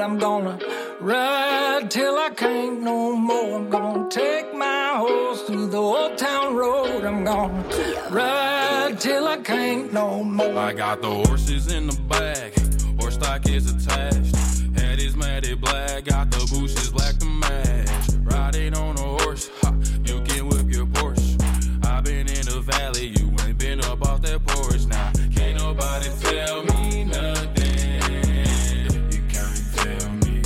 I'm gonna ride till I can't no more. I'm gonna take my horse through the old town road. I'm gonna ride till I can't no more. I got the horses in the bag, horse stock is attached. Head is matted black, got the bushes black to match. Riding on a horse, ha, you can whip your Porsche. I've been in the valley, you ain't been up off that porch. Now, can't nobody tell me nothing. You can't tell me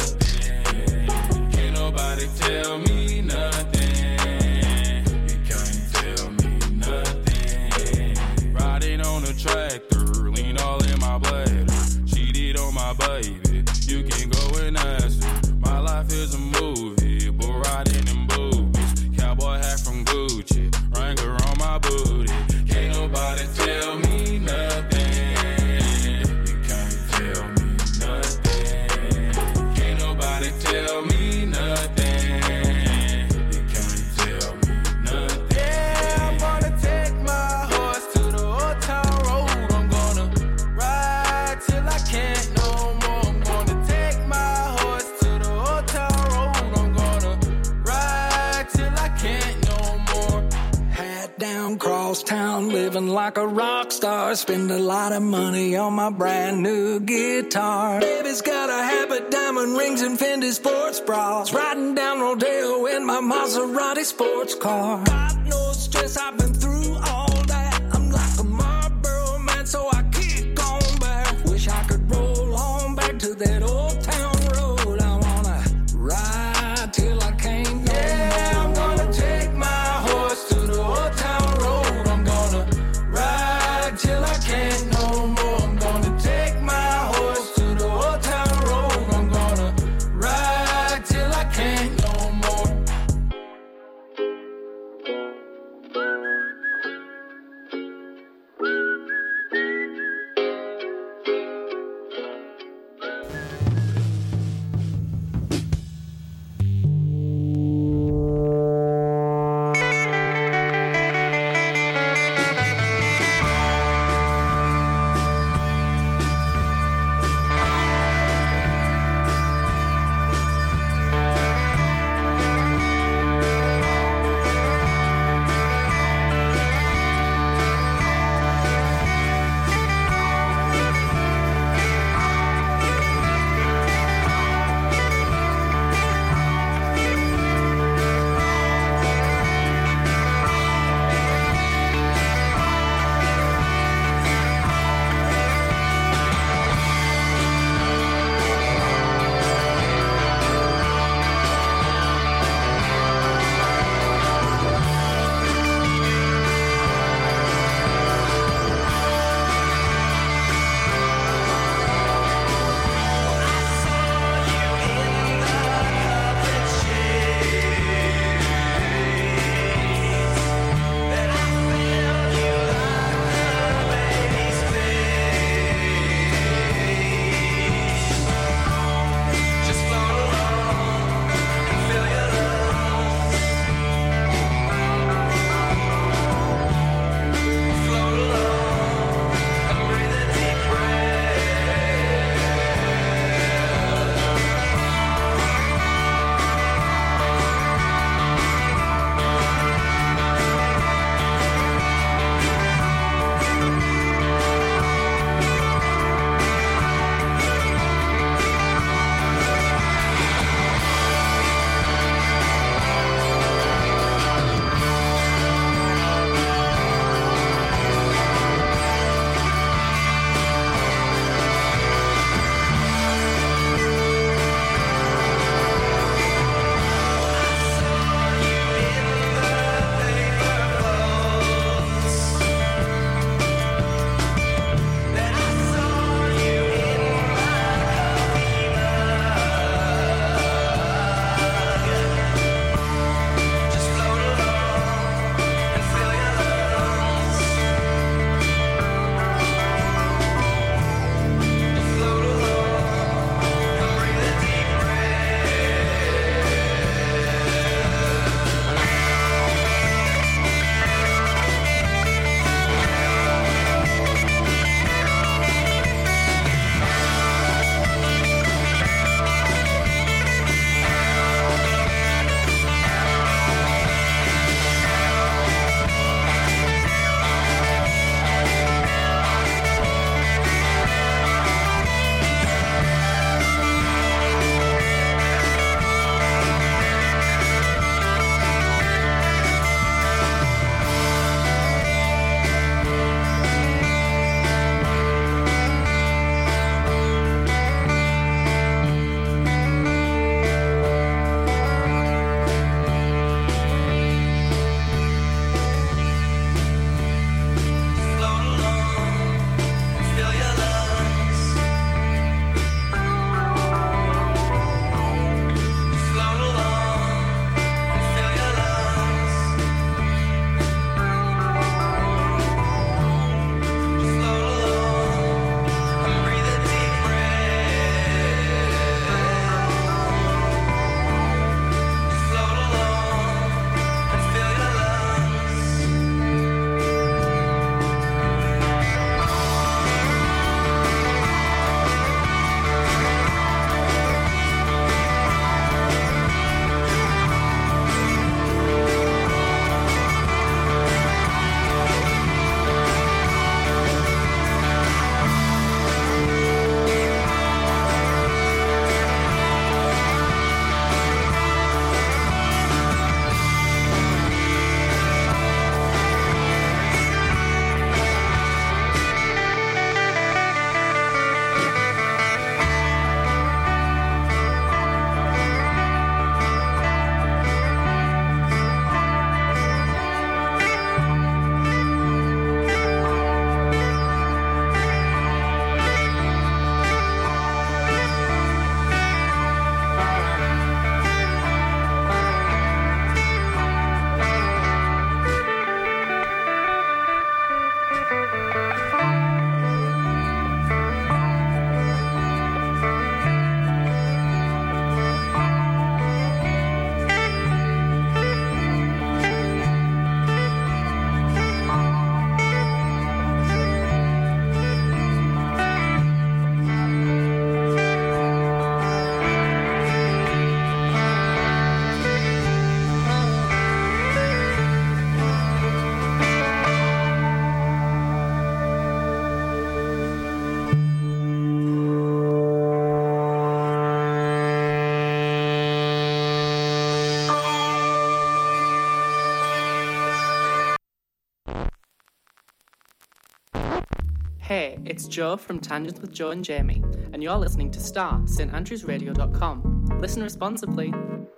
nothing. Can't nobody tell me nothing. You can't tell me nothing. Riding on a tractor, lean all in my bladder. Cheated on my baby, you can go and ask her. My life is a movie, but riding in boobies. Cowboy hat from Gucci, Wrangler on my booty. Can't nobody tell me nothing. You can't tell me nothing. Can't nobody tell me nothing. You can't tell me nothing. Yeah, I'm gonna take my horse to the old town road. I'm gonna ride till I can't no more. I'm gonna take my horse to the old town road. I'm gonna ride till I can't no more. Hat down, cross town, living like a rock star. Spend a lot of money on my brand new guitar. Baby's got a habit, diamond rings and Fendi sports bras. Riding down Rodeo in my Maserati sports car. Got no stress, I've been through all that. I'm like a Marlboro man, so I kick on back. Wish I could roll on back to that old town road. I wanna ride till I can't no Yeah, I'm gonna take my horse to the old town road. I'm gonna ride till I can't no more. I'm gonna take my horse to the old town road. I'm gonna ride till I can't no more. Hey, it's Joe from Tangents with Joe and Jamie, and you're listening to Star, standrewsradio.com. Listen responsibly.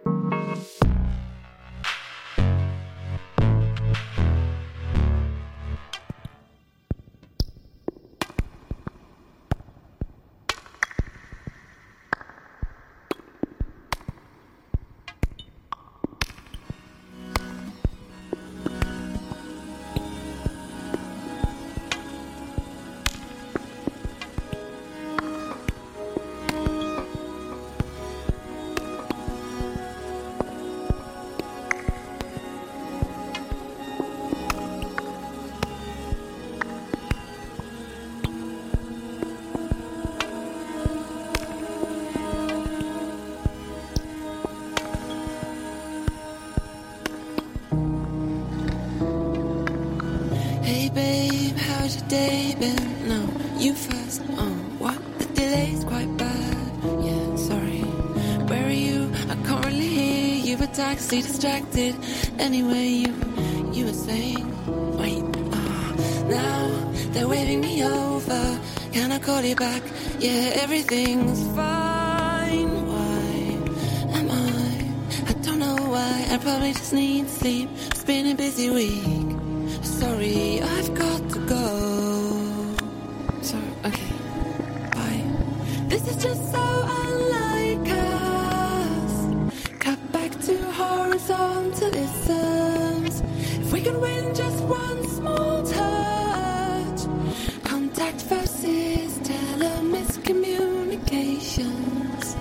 Day been? No, you first. Oh, what? The delay's quite bad. Yeah, sorry. Where are you? I can't really hear you. A taxi distracted. Anyway, you were saying. Wait. Now they're waving me over. Can I call you back? Yeah, everything's fine. Why am I don't know why. I probably just need sleep. It's been a busy week. Sorry, I've got to go. Okay, bye. This is just so unlike us. Cut back to horizontalisms. If we could win just one small touch. Contact versus telemiscommunications.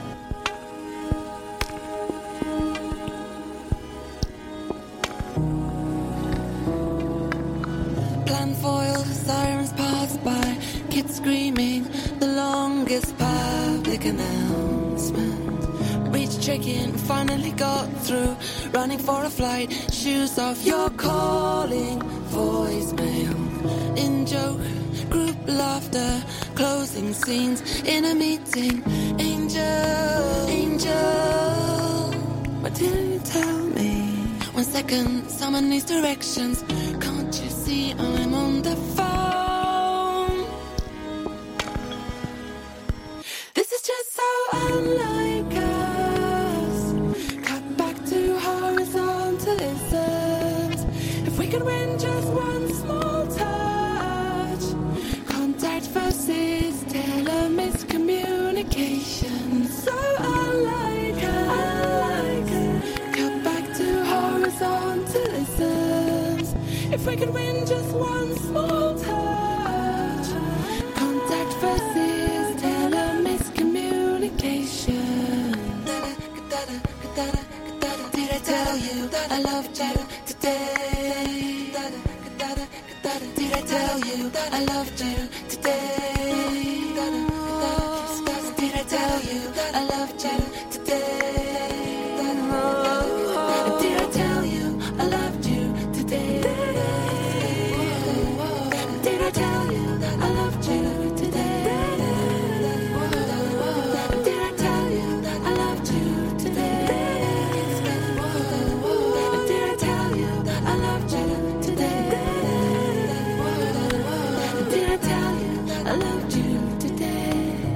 Plan foiled, sirens pass by. Kids screaming, the longest public announcement. Reached check-in, finally got through. Running for a flight, shoes off, you're calling. Voicemail, in joke, group laughter. Closing scenes, in a meeting. Angel, what didn't you tell me? 1 second, someone needs directions. Can't you see I'm on the phone? Unlike us, cut back to horizontalisms. If we could win just one small touch, contact versus telemiscommunication. So unlike us, cut back to horizontalisms. If we could win just one small touch, contact versus telemiscommunication. Did I tell you that I loved you today? Did I tell you that I loved you today? Did I tell you that I loved you today? Did I tell you I loved you today? Did I tell you that I loved you today? I loved you today.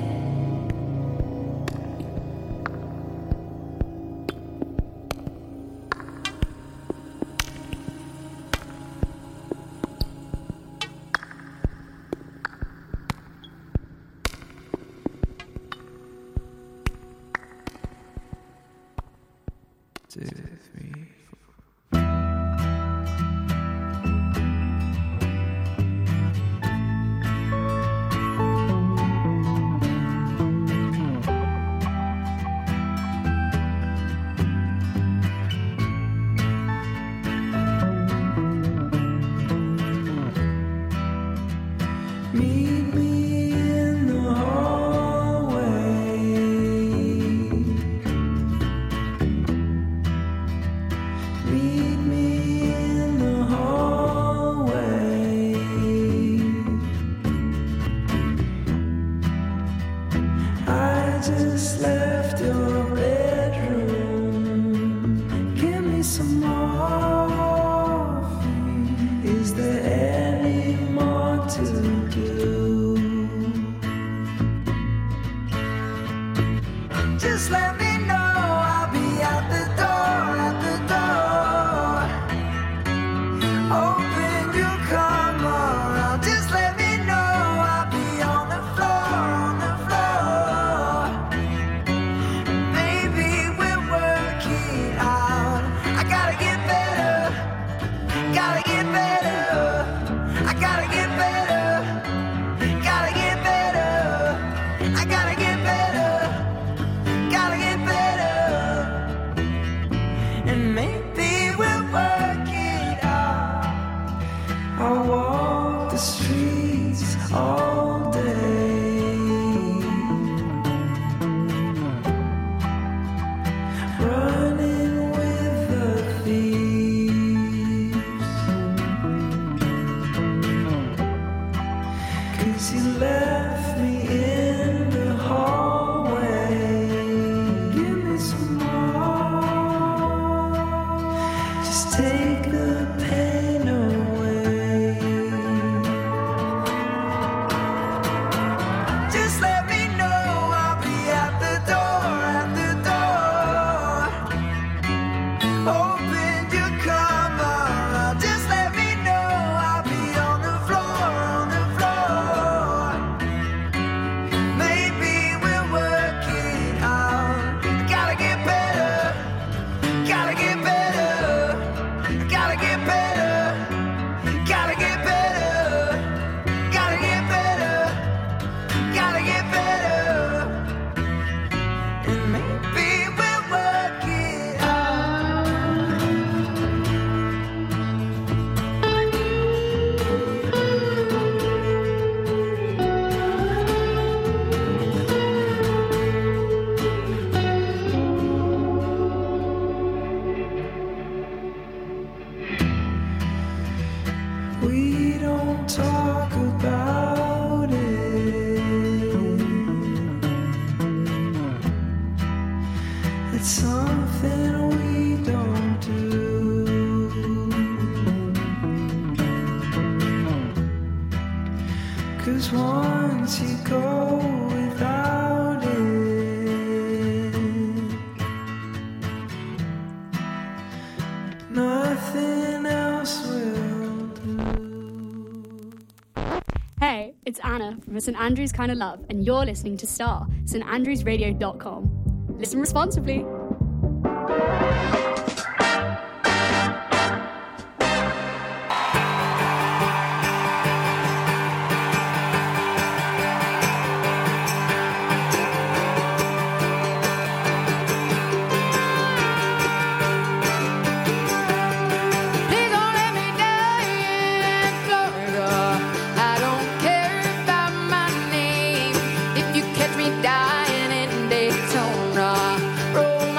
just left your bedroom. Give me some more. Is there any more to do? From St Andrews Kind of Love, and you're listening to Star, standrewsradio.com. Listen responsibly. Dying in Daytona, roll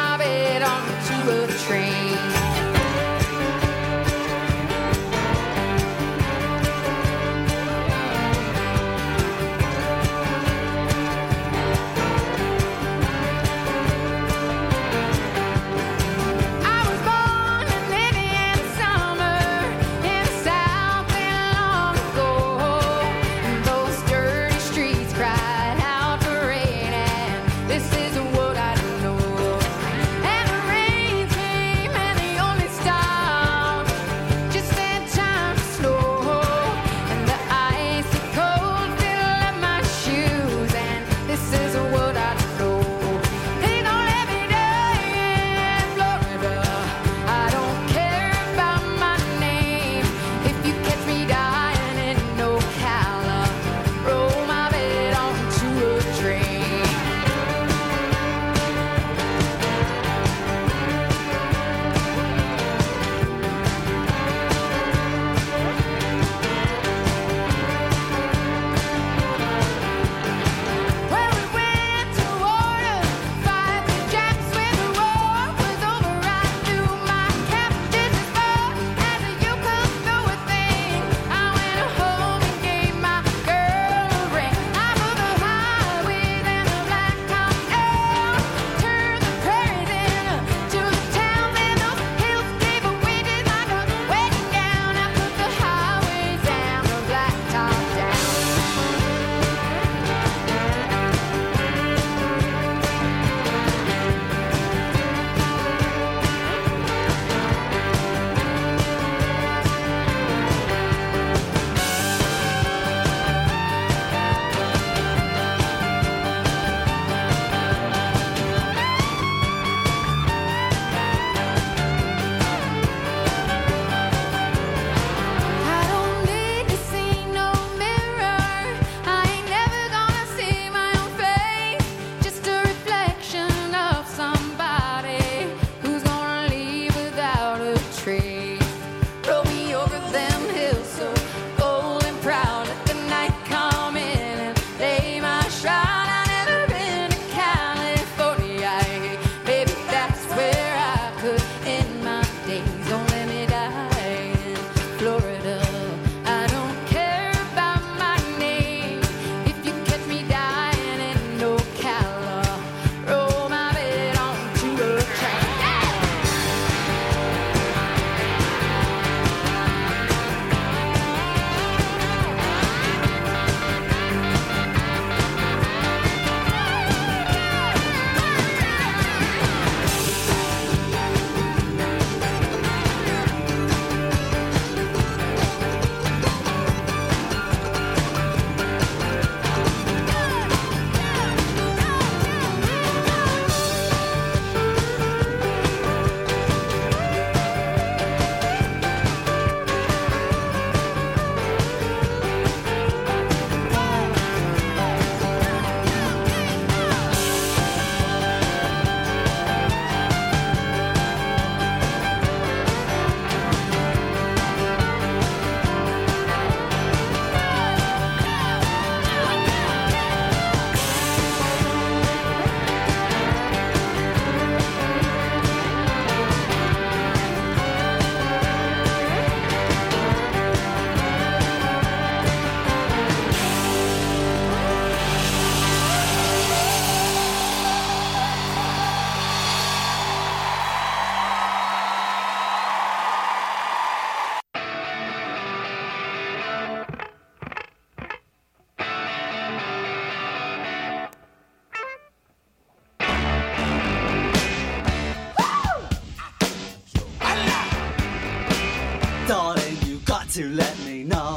Darling, you got to let me know.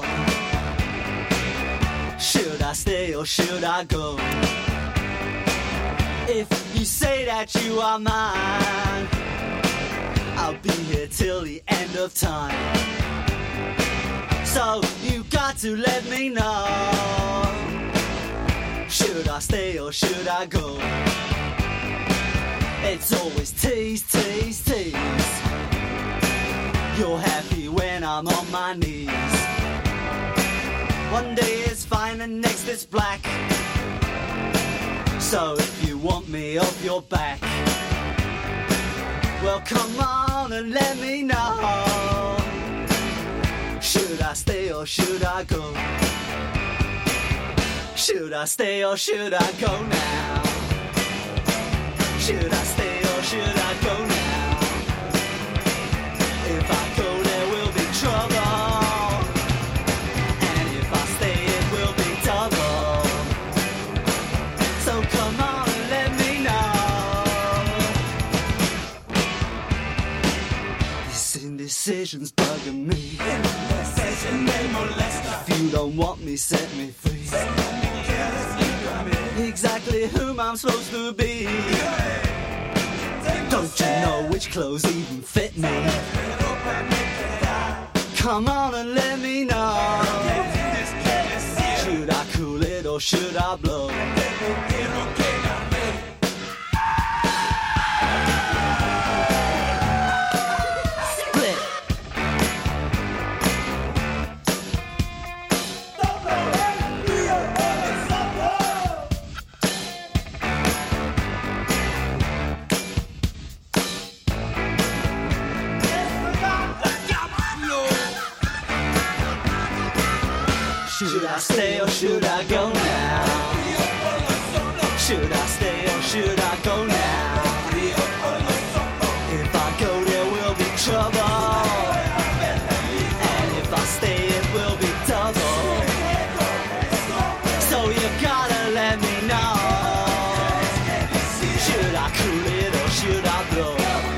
Should I stay or should I go? If you say that you are mine, I'll be here till the end of time. So you got to let me know. Should I stay or should I go? It's always tease, tease, tease. You're happy when I'm on my knees. One day it's fine and next it's black. So if you want me off your back, well come on and let me know. Should I stay or should I go? Should I stay or should I go now? Should I stay or should I go now? If I go there will be trouble, and if I stay it will be double. So come on and let me know. This indecision's bugging me. If you don't want me, set me free. Exactly whom I'm supposed to be. Don't you know which clothes even fit me? Come on and let me know. Should I cool it or should I blow? Should I stay or should I go now? Should I stay or should I go now? If I go there will be trouble, and if I stay it will be double. So you gotta let me know. Should I cool it or should I blow?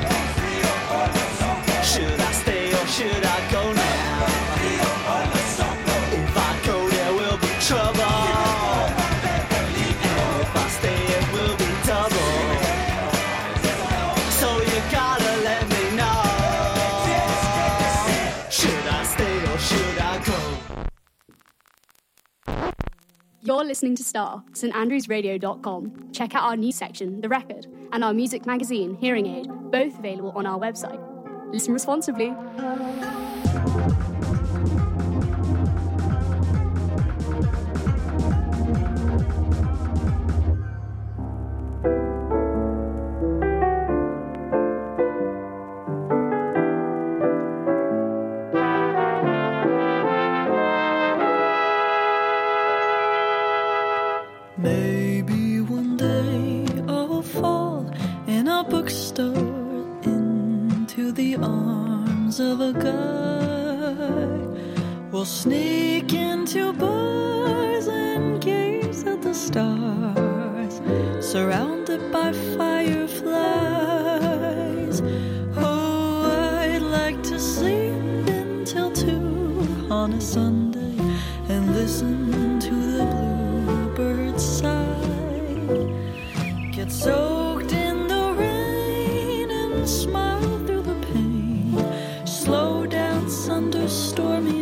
Should I stay or should I go now? Trouble, and if I stay it will be double. So you gotta let me know. Should I stay or should I go? You're listening to Star, standrewsradio.com. Check out our news section, The Record, and our music magazine, Hearing Aid, both available on our website. Listen responsibly. Maybe one day I'll fall in a bookstore into the arms of a guy. We'll sneak into bars and gaze at the stars, surrounded by fireflies. Oh, I'd like to sleep until 2 on a Sunday and listen to the bluebirds sigh. Get soaked in the rain and smile through the pain. Slow dance under stormy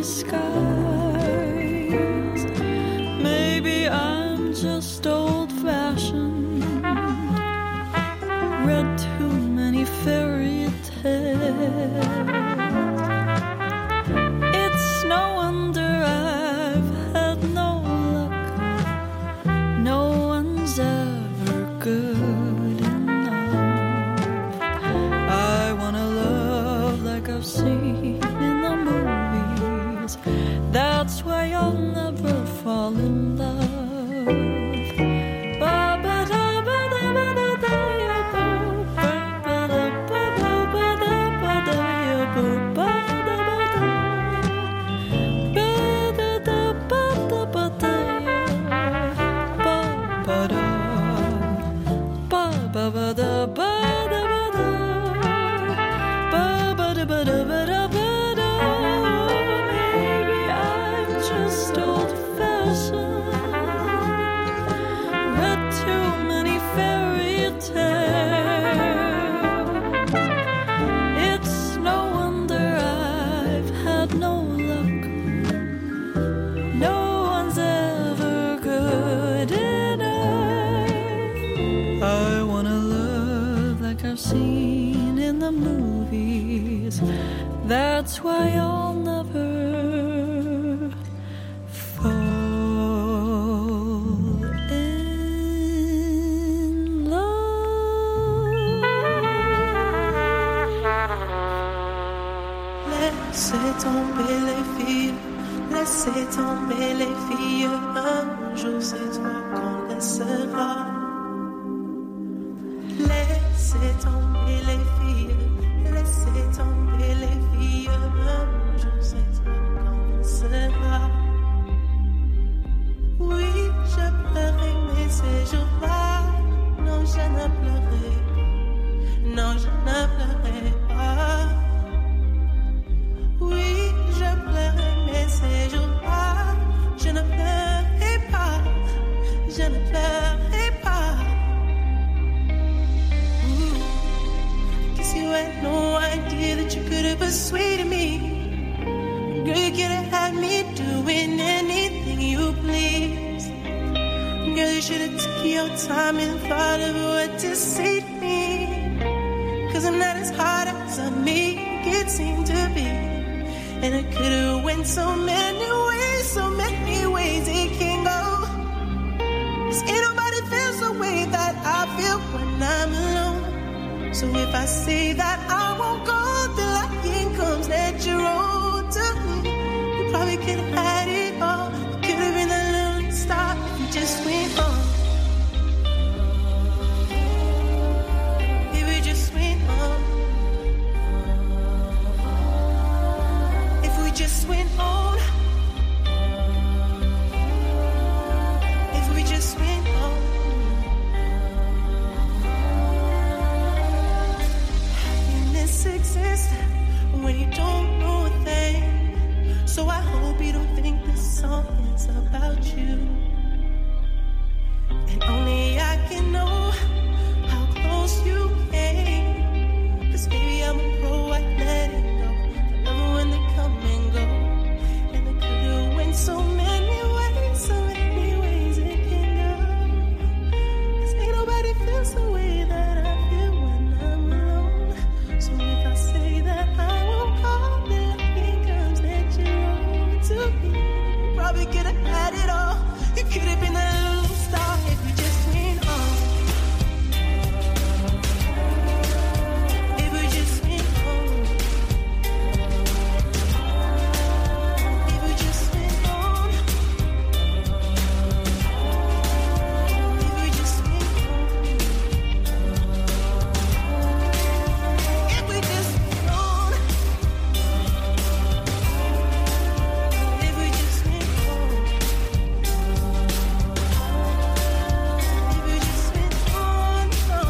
skies. Maybe I'm just old-fashioned, read too many fairy tales. It's no wonder I've had no luck. No one's ever good enough. I wanna love like I've seen in the movies. That's why I'll never fall in love. Ba-da-ba-da-ba-da, ba-ba-da-ba-da-ba-da. That's why I'll never fall in love. Laissez tomber les filles, laissez tomber les filles. Un jour c'est toi qu'on laissera. Laissez tomber les filles, laissez tomber les filles. Un jour c'est toi qu'on laissera. Oui, je pleurais, mais ces jours-là, non, je ne pleurais pas. Non, je ne pleurais pas. Oui, je pleurais, mais ces jours-là, je ne pleurais pas. Je ne pleurais pas. Guess you had no idea that you could have persuaded me. Girl, you could have had me doing anything you please. Girl, you should have took your time and thought of what to say to me. Cause I'm not as hard as I make it seem to be. And I could have went so many ways it can go. Cause ain't nobody feels the way that I feel when I'm alone. So if I say that I won't go, the lying comes natural to me. You probably could have had it all. You could have been a little star if you just went on. If we just went on. If we just went on. If we just went on. Happiness exists when you don't know a thing. So I hope you don't think this song is about you. And only I can know how close you came. Cause baby I'm a pro, I let it go. Forever when they come and go. And they could've went so many ways it can go. Cause ain't nobody feels the way that I feel when I'm alone. So if I say that I won't call, then it comes natural to me. Probably could have had it all. You could have been a little star if you just went on. If we just went on. If we just went on. If we just went on. If we just went on. If we just went on. If we just went on.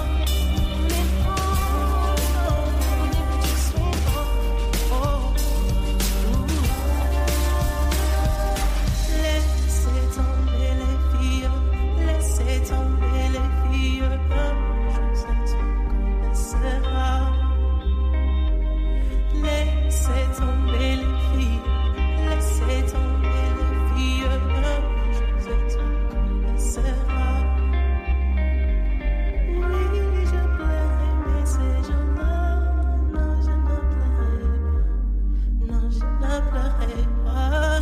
Laissez tomber les filles, laissez tomber les filles. Un jour c'est toi qu'on laissera. Laissez tomber les filles, laissez tomber les filles. Un jour c'est toi qu'on laissera. Oui, je pleurais, mais ces jours-là, non, je ne pleurais pas. Non, je ne pleurais pas.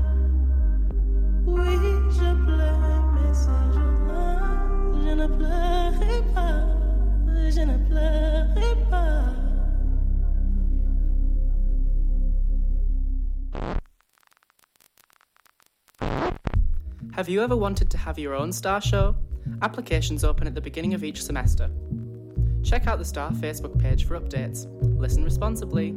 Oui, je pleurais, mais ces jours-là, je ne pleurais pas. Je ne pleurais pas. Have you ever wanted to have your own Star show? Applications open at the beginning of each semester. Check out the Star Facebook page for updates. Listen responsibly.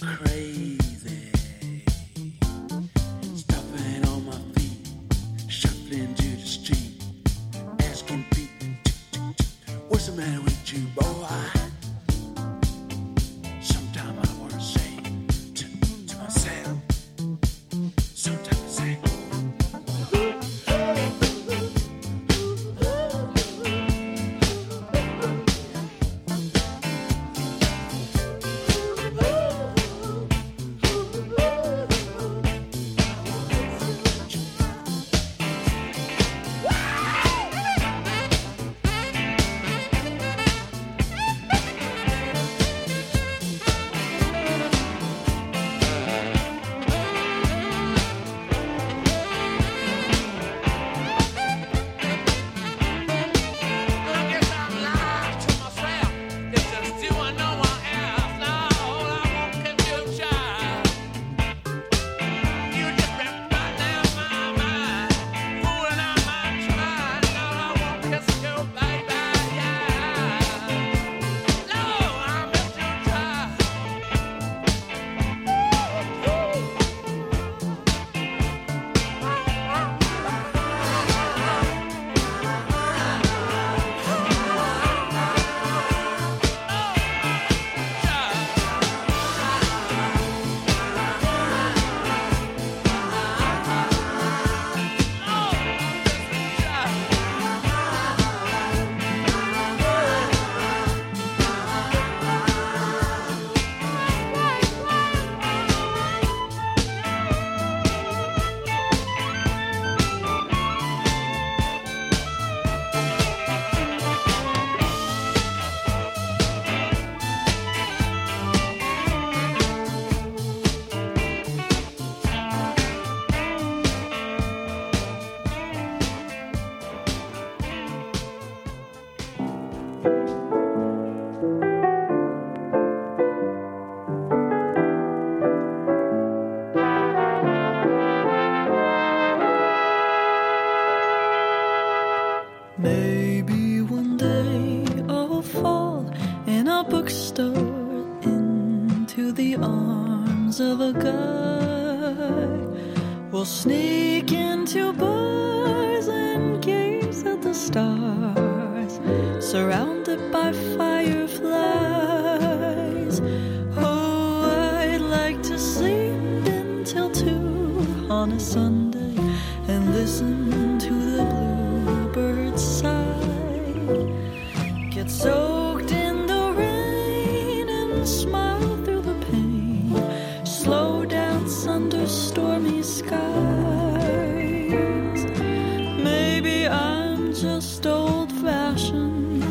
crazy. Stopping on my feet, shuffling to the street, asking people, what's the matter with you, boy? Sometimes I want to say to myself, sometimes I say, maybe one day I'll fall in a bookstore into the arms of a guy. We'll sneak into bars and gaze at the stars, surrounded by fireflies. Oh, I'd like to sleep until 2 on a Sunday and listen to the bluebirds sigh. Get soaked in the rain and smile through the pain. Slow dance under stormy skies. Maybe I'm just old-fashioned,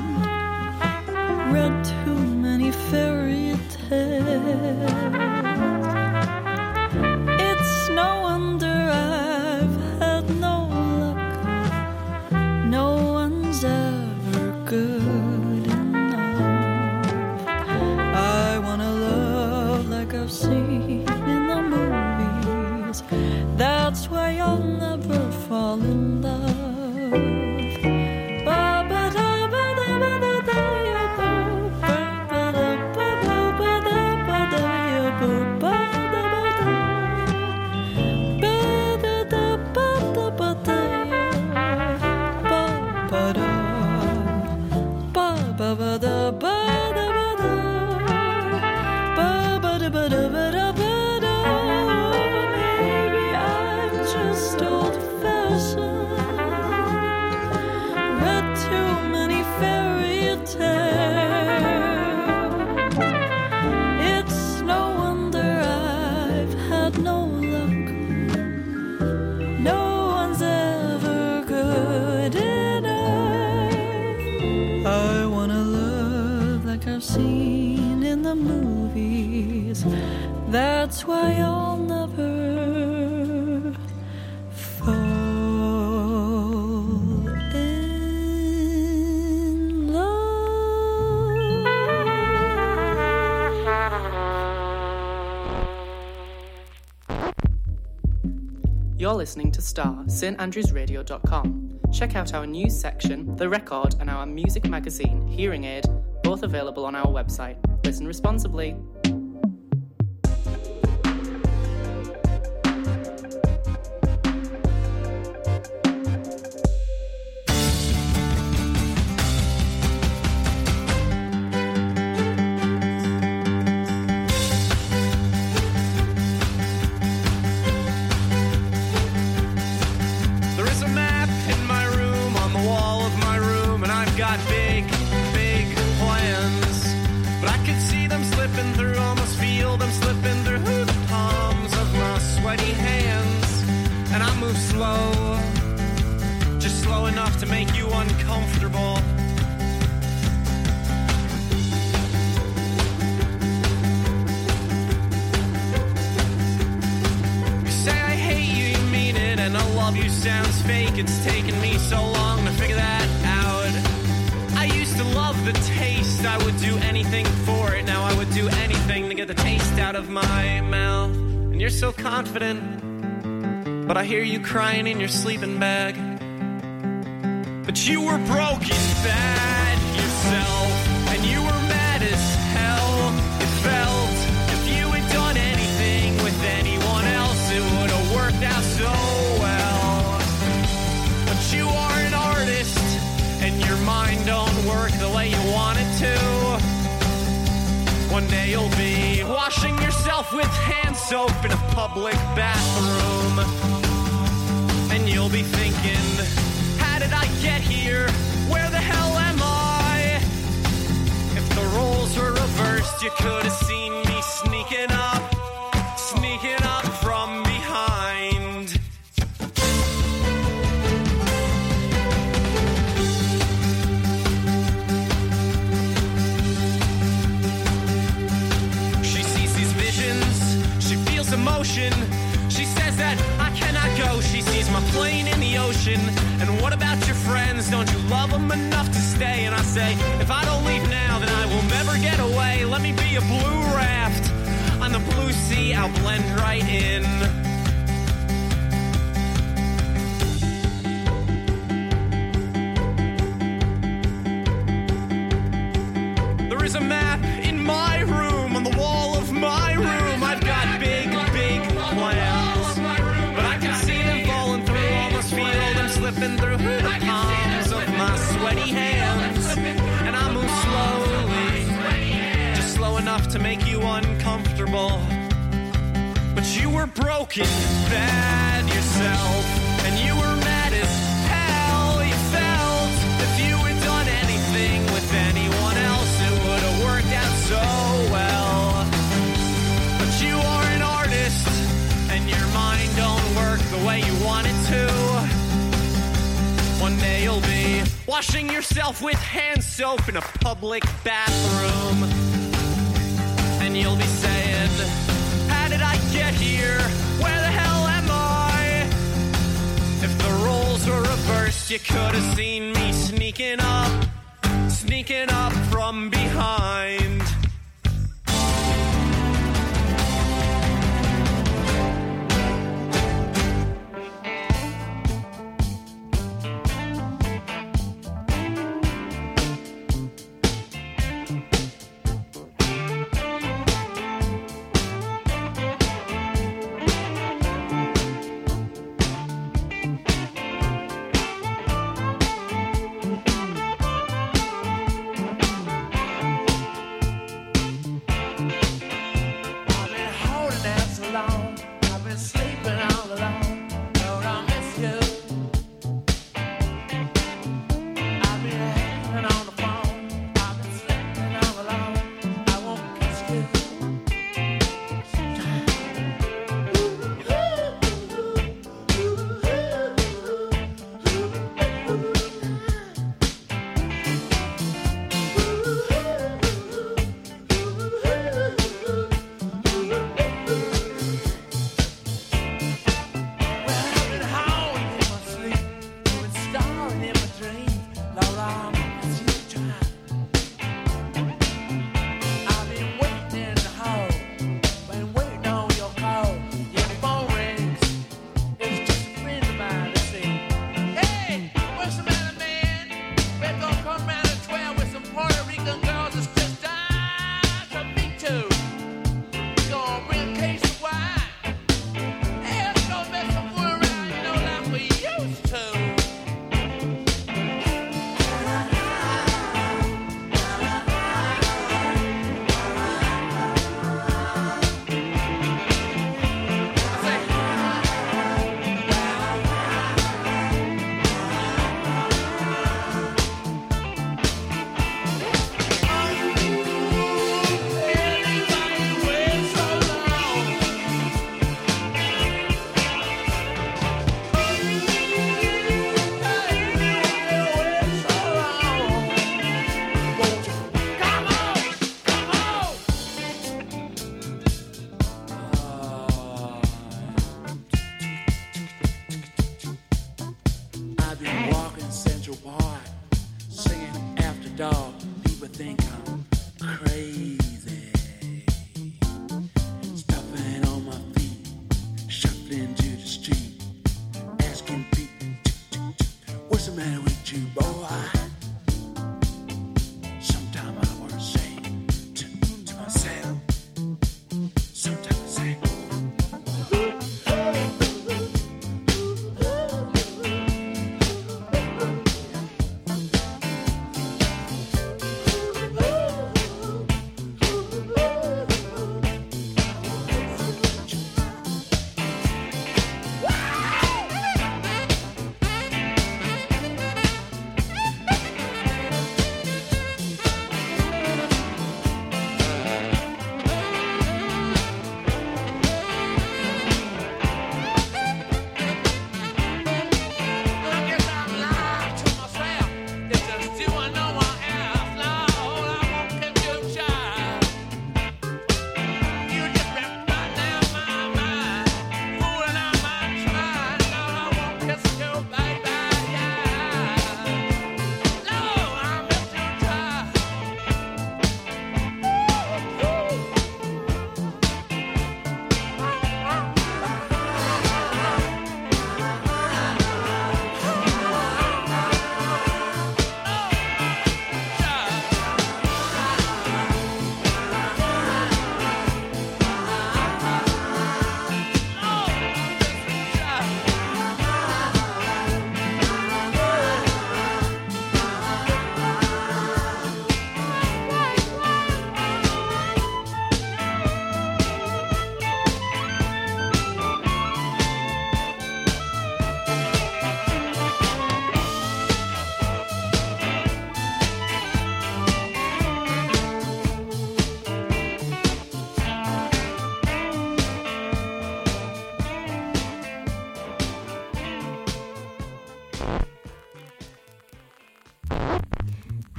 read too many fairy tales. It's no wonder I've had no luck. No one's ever good enough. I wanna love like I've seen in the movies. That's why I'll never fall in love. Maybe I'm just old-fashioned, read too many fairy tales. It's no wonder I've had no luck. No one's ever good enough. I wanna love like I've seen in the movies. That's why I'll never fall in love. You're listening to Star, standrewsradio.com. Check out our news section, The Record, and our music magazine, Hearing Aid, both available on our website. Listen responsibly. feel them slipping through the palms of my sweaty hands. And I move slow, just slow enough to make you uncomfortable. You say I hate you, you mean it, and I love you sounds fake. It's taken me so long to figure that out. I used to love the taste, I would do anything for it. Now I would do anything to get the taste out of my mouth. And you're so confident, but I hear you crying in your sleeping bag. But you were broken bad yourself, and you were mad as hell. It felt if you had done anything with anyone else, it would have worked out so well. But you are an artist, and your mind don't work the way you want it to. One day you'll be washing yourself with hand soap in a public bathroom, and you'll be thinking, how did I get here? Where the hell am I? If the roles were reversed, you could have seen me sneaking up from behind. She sees these visions, she feels emotion. She says that I cannot go. She sees my plane in the ocean. And what about your friends? Don't you love them enough to stay? And I say, if I don't leave now, then I will never get away. Let me be a blue raft on the blue sea. I'll blend right in. There is a map in my room, on the wall of my room. I've got big plans, but I can see them falling through. Almost feel them slipping through the palms of my sweaty hands. And I move slowly, just slow enough to make you uncomfortable. But you were broken bad yourself, and you were mad as hell. You felt if you had done anything with anyone else, it would have worked out so well. But you are an artist, and your mind don't work the way you want it to. One day you'll be washing yourself with hand soap in a public bathroom, and you'll be saying, how did I get here? Where the hell am I? If the roles were reversed, you could have seen me sneaking up from behind.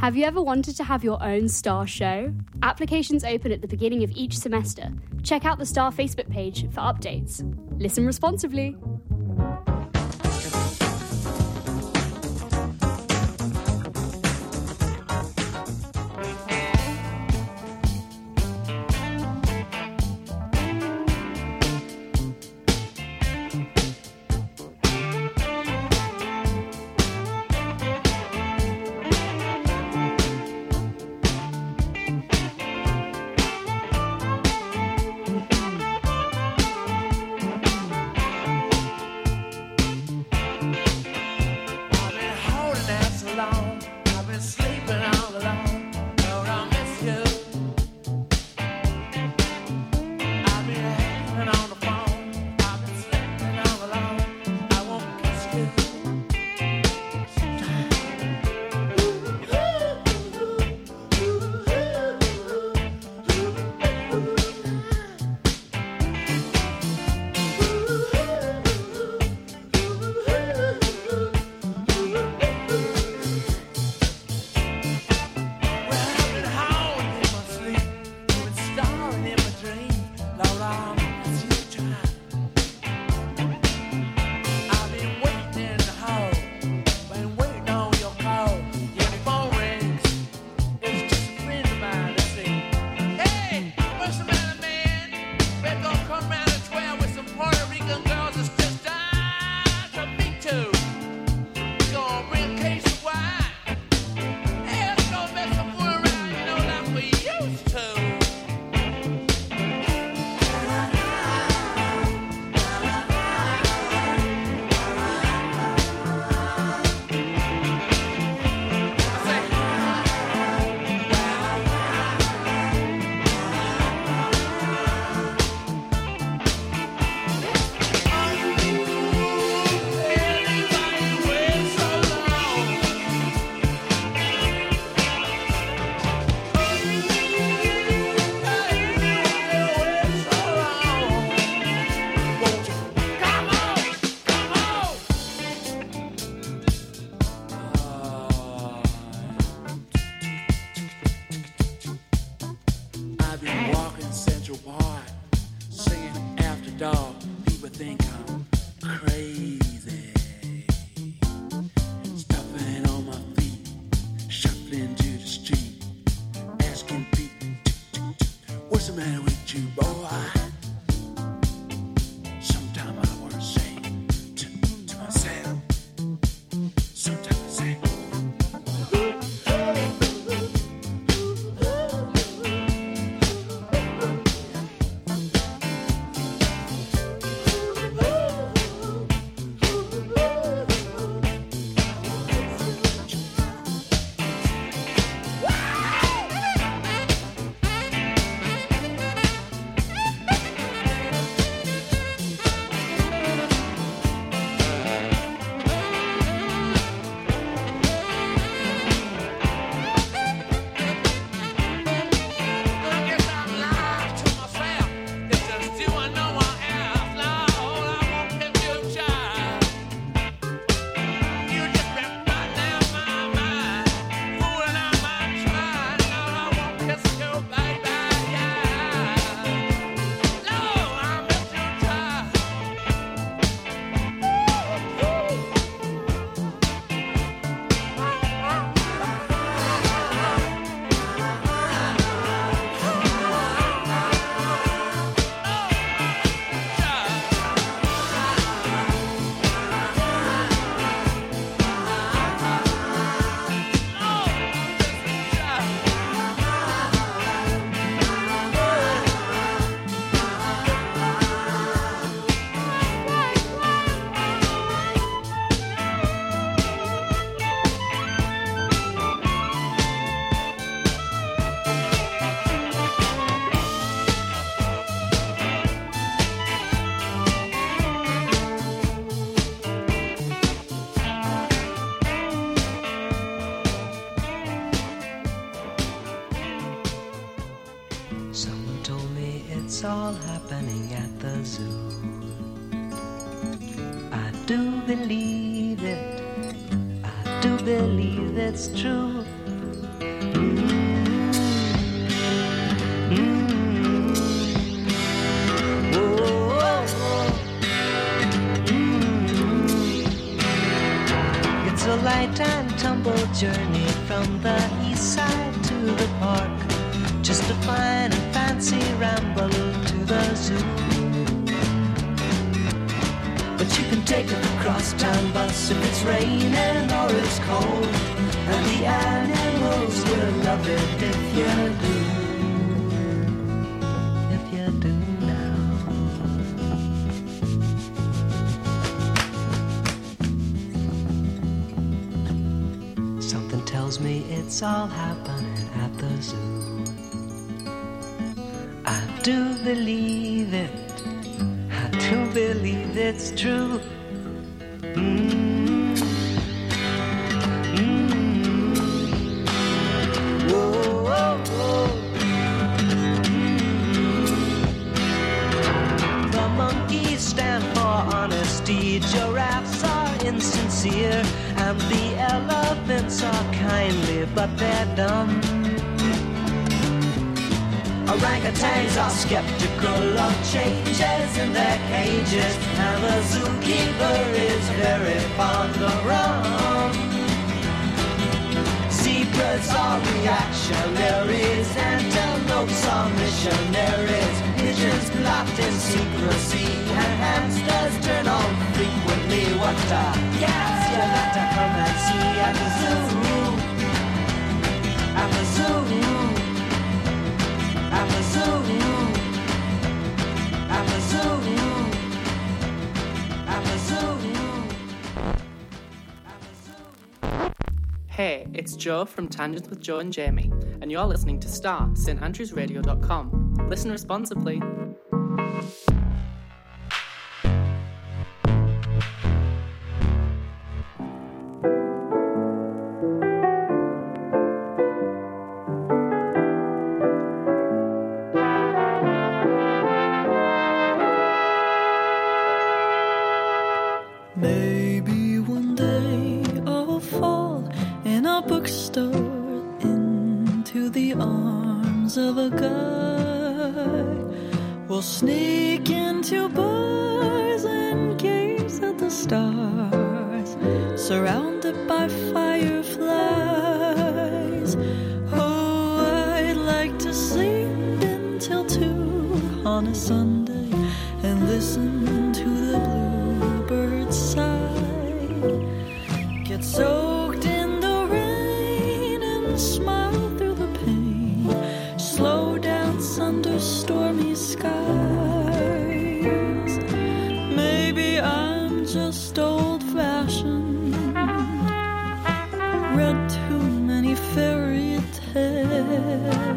Have you ever wanted to have your own Star show? Applications open at the beginning of each semester. Check out the Star Facebook page for updates. Listen responsibly. it's all happening at the zoo. I do believe it, I do believe it's true. journey from the east side to the park, just a fine and fancy ramble to the zoo. But you can take a cross-town bus if it's raining or it's cold, and the animals will love it if you do. If you do now. Something tells me it's all happening at the zoo. I do believe it. I do believe it's true. Whoa, whoa, whoa. The monkeys stand for honesty, giraffes are insincere, and the elephants are kindly, but they're dumb. Orangutans are skeptical of changes in their cages, and the zookeeper is very fond of rum. Zebras are reactionaries, antelopes are missionaries, pigeons locked in secrecy, and hamsters turn on frequently. What a gas you got to come and see at the zoo, at the zoo. At the zoo, at the zoo, at the zoo, at the zoo. Hey, it's Joe from Tangents with Joe and Jamie, and you're listening to Star, standrewsradio.com. Listen responsibly. Maybe one day I'll fall in a bookstore into the arms of a guy. We'll sneak into bars and gaze at the stars, surrounded by fireflies. Oh, I'd like to sleep until 2 on a Sunday and listen to the bluebirds sigh, get soaked in the rain and smile through the pain, slow dance under stormy skies. Maybe I'm just old-fashioned, read too many fairy tales.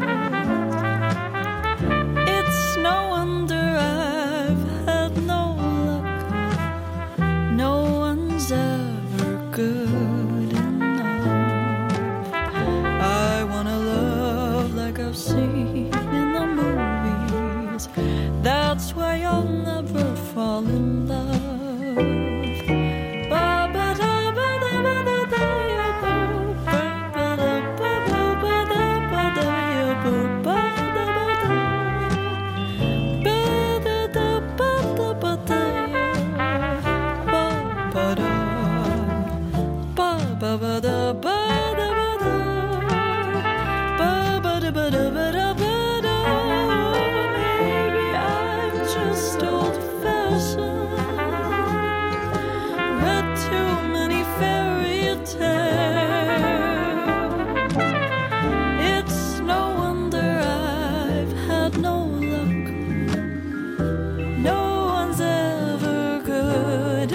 It's no wonder I've had no luck. No one's ever good enough. I wanna love like I've seen in the movies. That's why I'll never fall in love. Maybe I'm just old-fashioned, read too many fairy tales. It's no wonder I've had no luck. No one's ever good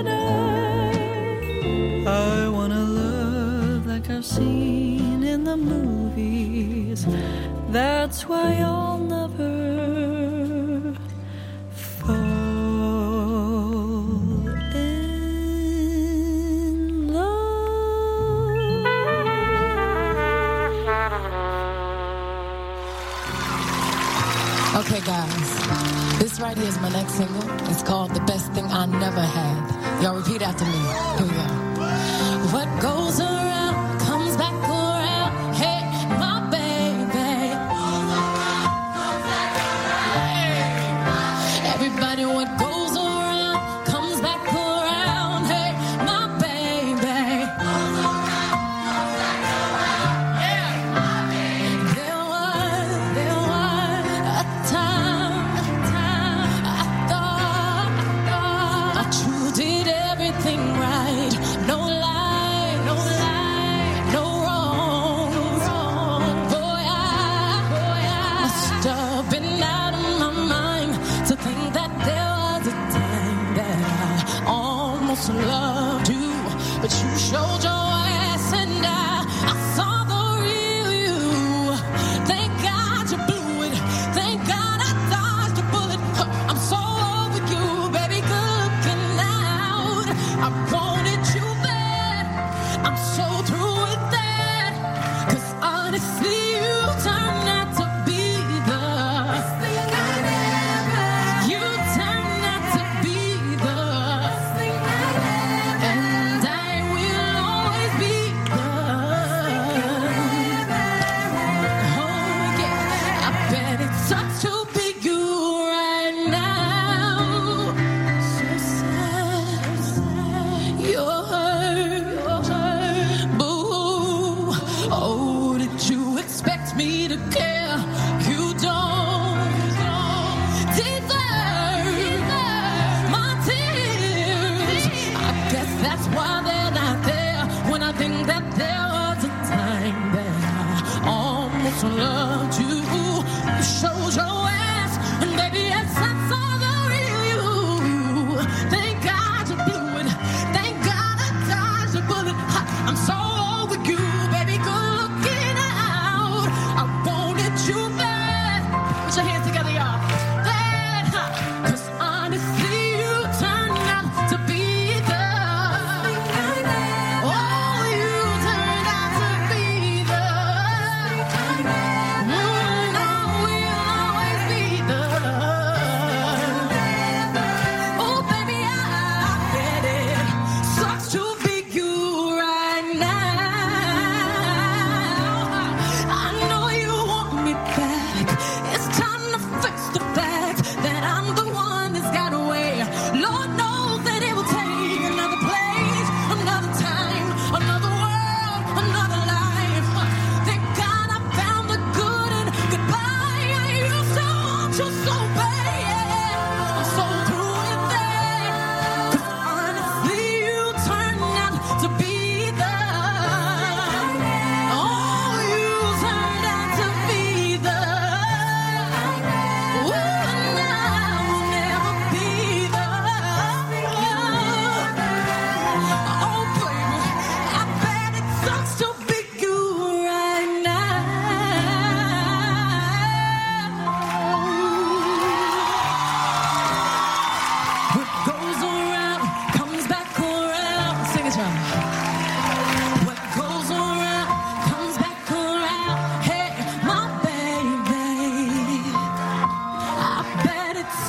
enough. I wanna love like I've seen in the movies. That's why I'll never fall in love. Okay, guys, this right here is my next single. It's called The Best Thing I Never Had. Y'all repeat after me. Here we go. What goes around comes back around. Hey, my baby. Everybody, what goes around comes back around. Hey, my baby.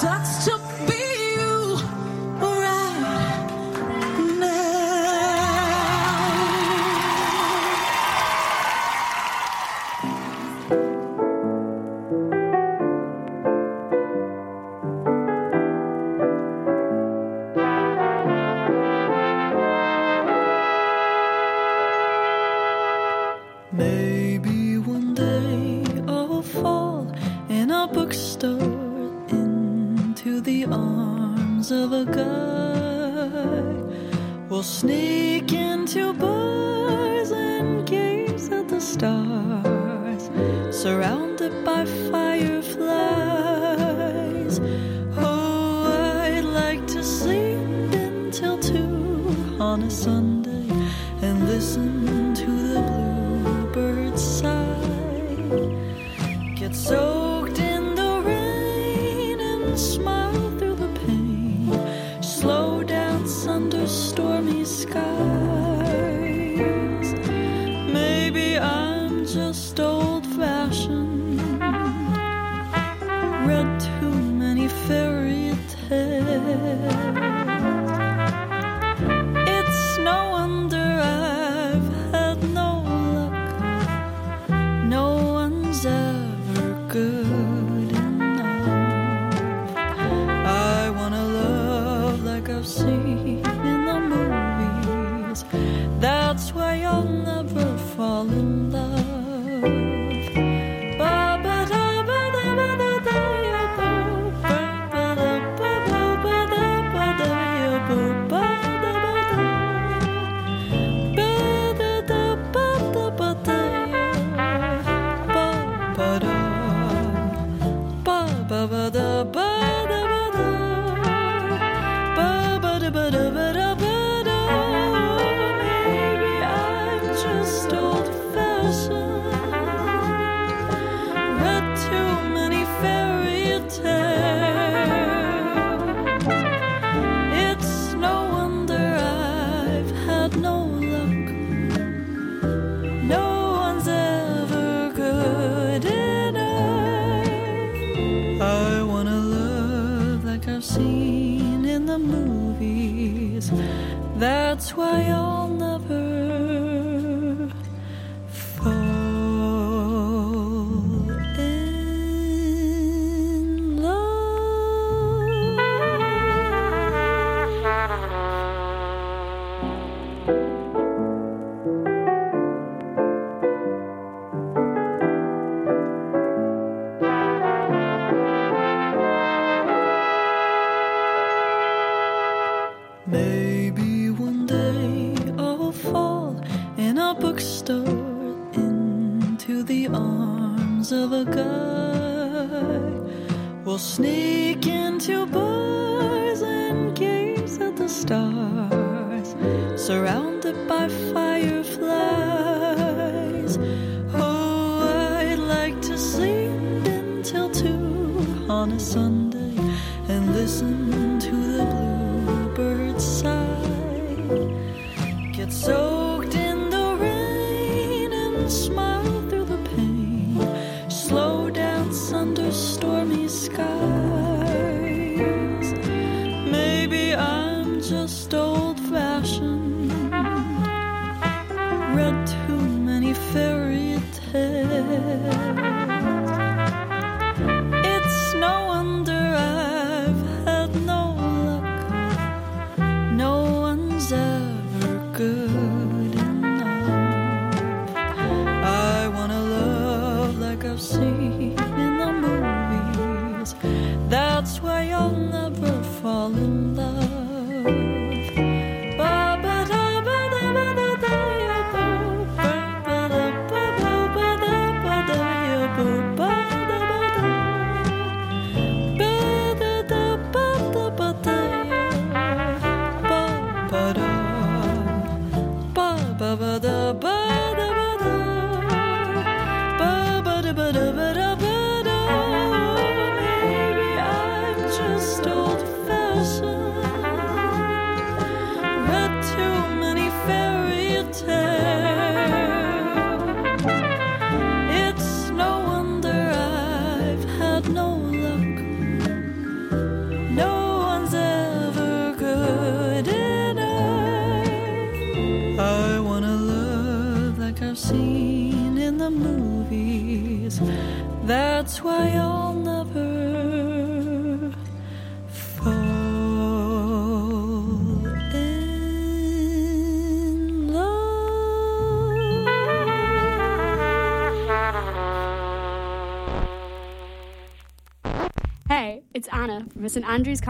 got to be you right Maybe one day I'll fall in a bookstore into the arms of a guy. We'll sneak into bars and gaze at the stars, surrounded by fireflies. Oh, I'd like to sleep until 2 on a Sunday and listen to the bluebirds sigh. Get soaked in the rain and smile through the pain. Slow dance under stormy skies. Maybe I'm just old-fashioned, read too many fairy tales. It's no wonder I've had no luck. No one's ever good enough. I wanna love like I've seen in the movies. That's why I'll never fall in love. Maybe I'm just old-fashioned, read too many fairy tales. It's no wonder I've had no luck. No one's ever good enough. I wanna love like I've seen in the movies. That's why I'll never fall in love. Maybe one day I'll fall in a bookstore into the arms of a guy. We'll sneak into bars and gaze at the stars, surrounded by fireflies. Oh, I'd like to sleep until 2 on a Sunday and listen to the bluebirds sigh. Get soaked in the rain and smile through the pain. Slow dance under stormy skies. Maybe I'm just old-fashioned, read too many fairy tales. It's no wonder I've had no luck. No one's ever good enough. I wanna love like I've seen in the movies. That's why I'll never fall in love. Maybe I'm just old-fashioned, That's why I'll never fall in love. Hey, it's Anna from St Andrews